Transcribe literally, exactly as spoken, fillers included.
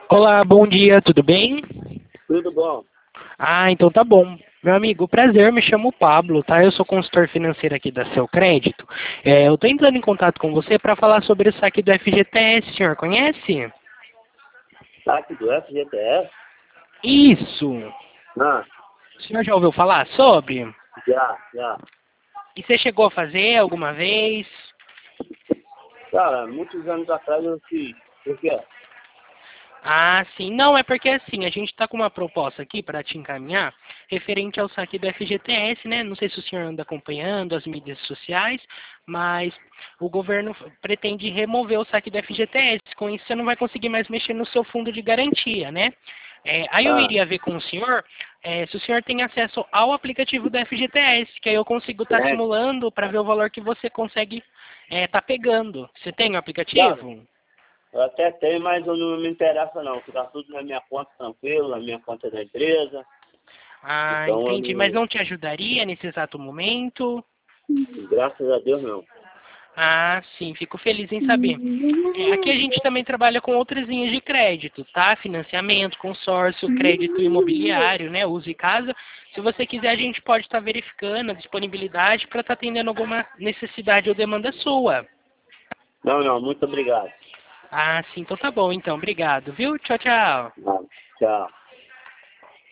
Olá, bom dia, tudo bem? Tudo bom? Ah, então tá bom. Meu amigo, prazer, me chamo Pablo, tá? Eu sou consultor financeiro aqui da Seu Crédito. É, eu tô entrando em contato com você para falar sobre o saque do F G T S, senhor conhece? Saque do F G T S? Isso! Ah, O senhor já ouviu falar sobre? já, já. E você chegou a fazer alguma vez? Cara, muitos anos atrás eu fiz. Por quê? Ah, sim. Não, é porque assim, a gente está com uma proposta aqui para te encaminhar referente ao saque do F G T S, né? Não sei se o senhor anda acompanhando as mídias sociais, mas o governo pretende remover o saque do F G T S. Com isso, você não vai conseguir mais mexer no seu fundo de garantia, né? É, aí eu Ah, iria ver com o senhor é, se o senhor tem acesso ao aplicativo do F G T S, que aí eu consigo estar tem. simulando para ver o valor que você consegue estar pegando. Você tem o Cara, aplicativo? eu até tenho, mas eu não me interessa não. Fica tudo na minha conta tranquilo, na minha conta da empresa. Ah, Então eu entendi. Mas não. não te ajudaria nesse exato momento? Graças a Deus não. Ah, sim, fico feliz em saber. É, aqui a gente também trabalha com outras linhas de crédito, tá? Financiamento, consórcio, crédito imobiliário, né? Uso e casa. Se você quiser, a gente pode estar verificando a disponibilidade para estar atendendo alguma necessidade ou demanda sua. Não, não, muito obrigado. Ah, sim, então tá bom, então. Obrigado, viu? Tchau, tchau. Não, tchau.